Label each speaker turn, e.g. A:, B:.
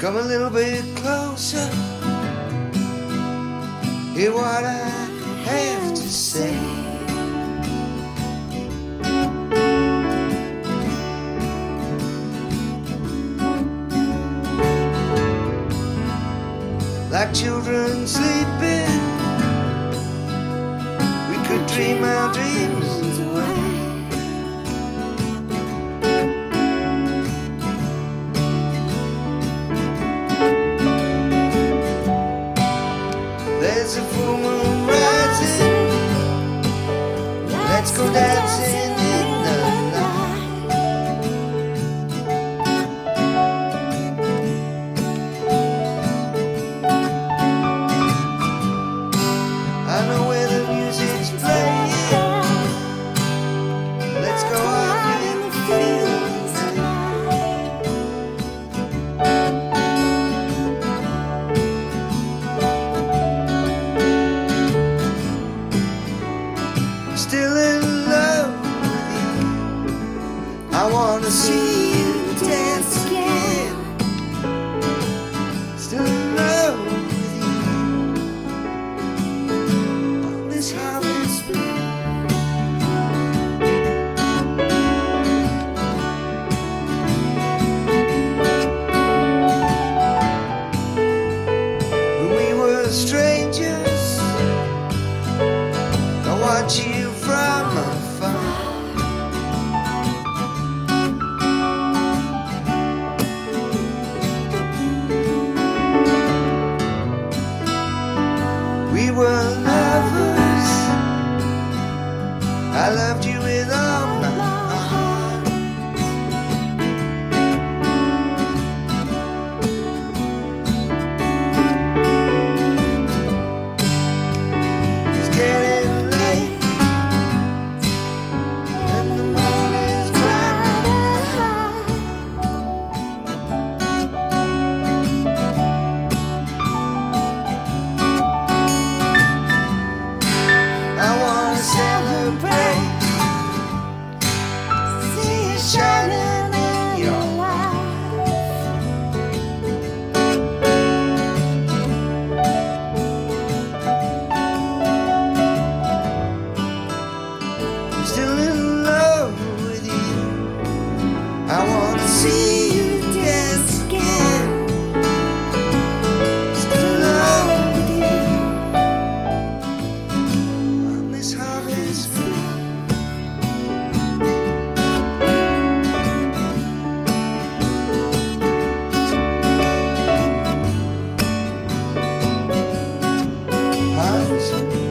A: Come a little bit closer. Hear what I have to say. Like children sleeping, we could dream our dreams away. There's a full moon rising. Let's go dancing in the night. I know where the music's playing. Let's go out in the fields tonight. Still in love with you. I wanna see you dance again. Still in love with you. On this harvest blue. When we were strangers, I watch you from afar. We were lovers. I loved you with all my heart. It's getting late. And the moon is climbing high. I wanna celebrate. See it shining in your life. I'm still in love with you. I wanna see you dance again. Still in love with you. On this harvest field. Harvest field.